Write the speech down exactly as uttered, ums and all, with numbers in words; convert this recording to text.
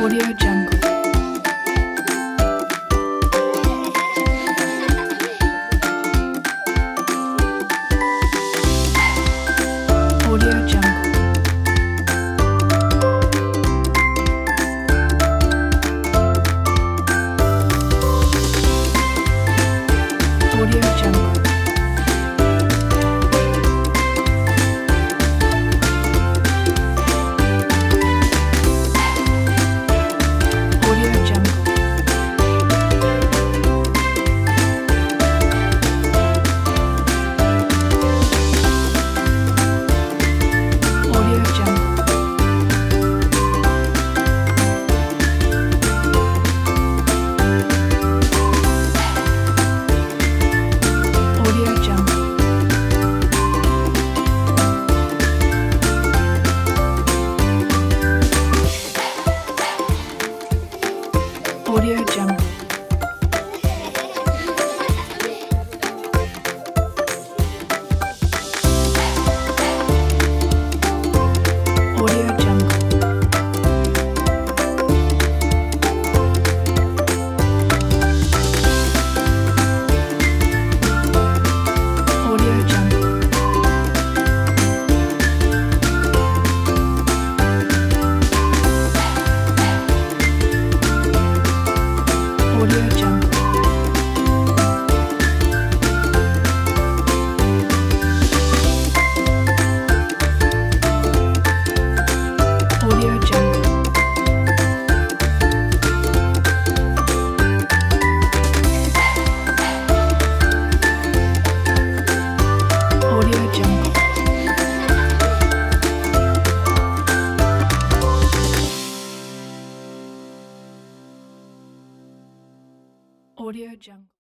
Audio Jungle. Audio Jungle. Audio Jungle. Audio Jungle. Audio Jungle. Audio Jungle. Audio Jungle. Audio Jungle. Audio Jungle. Audio Jungle. Audio Jungle. Audio Jungle. Audio Jungle.